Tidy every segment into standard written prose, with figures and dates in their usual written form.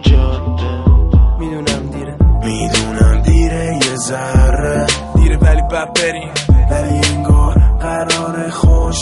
جاده. میدونم دیره یه ذره دیره ولی بد بریم، ولی انگار قرار خوش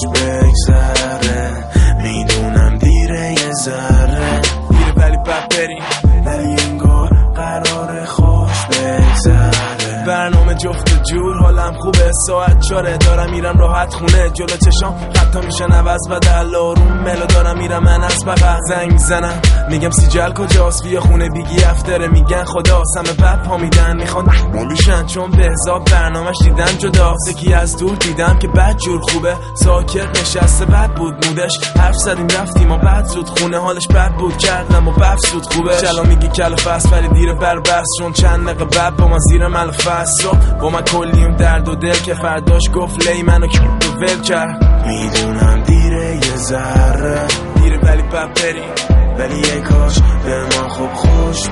بگذره. میدونم دیره یه ذره دیره ولی بد بریم، ولی انگار قرار خوش بگذره. برنامه جفت جور حالم خوبه، ساعت 4 دارم میرم راحت خونه. جلو چشام خطا میشن عوض و دل آروم ملو دارم میرم من از بغل. زنگ میزنم میگم سیجل کجاست، بیا خونه بیگی افتره. میگن خداست همه بد پا میدن میخوان مالوشن، چون بهزاد برنامهش دیدم جداست. یکی از دور دیدم که بد جور خوبه، ساکت نشسته بد بود مودش. حرف زدیم رفتیم و بد زود خونه، حالش بد بود کردم و بفسود خوبه. چلا میگی کل فست ولی دیر بر بس، چون چند دقیقه بعد با من زیر ملفست با من کلیم درد و دل که فرداش گفت لی منو که ول کرد. میدونم دیره یه ذره دیره ولی بد بریم، ولی یه کاش به ما خوب خوش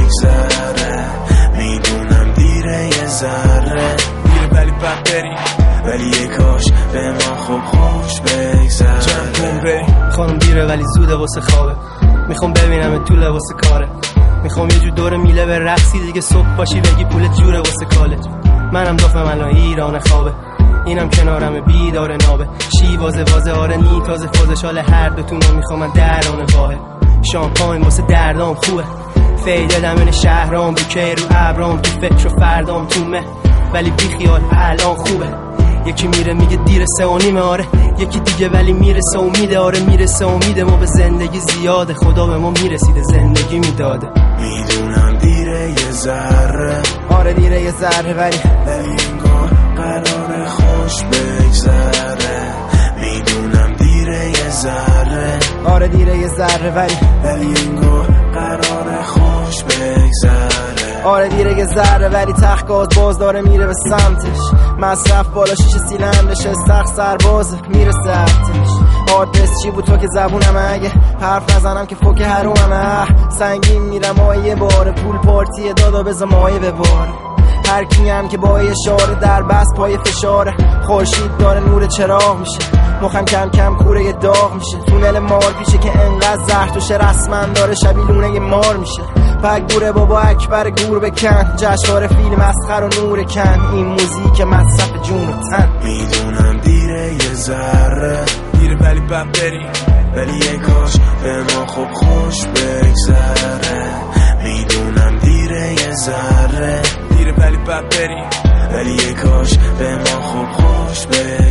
بگذره. میدونم دیره یه ذره دیره ولی بد بریم، ولی یه کاش به ما خوب خوش بگذره. چند کن بریم خانم دیره ولی زوده واسه خوابه، میخوام ببینم تو لباس کاره. میخوام یه جور دور میله به رقصی دیگه صبح باشی بگی پولت جوره واسه کالج. منم دافم الان ایران خوابه، اینم کنارم بیدار نابه. شیوازه وازه آره نی تازه فازش حال هر دوتونو میخوام من دران واحد. شامپاین واسه دردام خوبه، فیده دمن شهرام بوکه رو ابرام. تو فکر و فردام تو مه ولی بی خیال الان خوبه. یکی میره میگه دیر 3:30 آره، یکی دیگه ولی میرسه امیده. آره میرسه امیده، ما به زندگی زیاده، خدا به ما میرسیده زندگی میداده. میدونم دیره یه ذره آره دیره یه ذره ولی انگار قرار خوش بگذره. میدونم دیره یه ذره آره دیره یه ذره ولی انگار قرار خوش بگذره. آره دیره یه ذره ولی تخت باز داره میره به سمتش. مصرف بالا شیشه سیلندشه، سخت سربازه میرسه ارتش. آدرس چی بود تو که زبونم، اگه حرف نزنم که فوک حرومم. سنگین میرم آیه باره، پول پارتی دادا بزا مایه بباره. هر کیم که با اشاره در بس پای فشاره. خورشید داره نور چراغ میشه، مخم کم کم کوره داغ میشه. تونل مار پیشه که انقدر زهر توشه، رسما داره شبیلونه مار میشه. پک گوره بابا اکبر گور بکن، جشنواره فیلم مسخر و نور کن. این موزیک مصرف جون و تن. میدونم دیره یه ذره دیره ولی بد بریم، ولی یه کاش به ما خوب خوش بگذره. میدونم دیره یه ذره دیره ولی بد بریم، ولی یه کاش به ما خوب خوش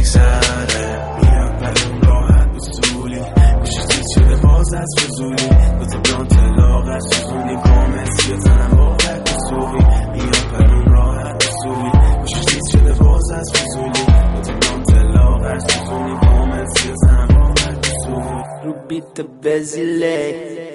بگذره. میرم پرون راحت بسولی، گوشی چیز شده باز از فضولی. دوتا بلان تلاق از فضولی، کامنسی بزنم واقعت بسولی. میرم پرون راحت بسولی، گوشی چیز شده باز از فضولی. دوتا بلان تلاق از فضولی، کامنسی بزنم واقعت بسولی. رو بیت بزیله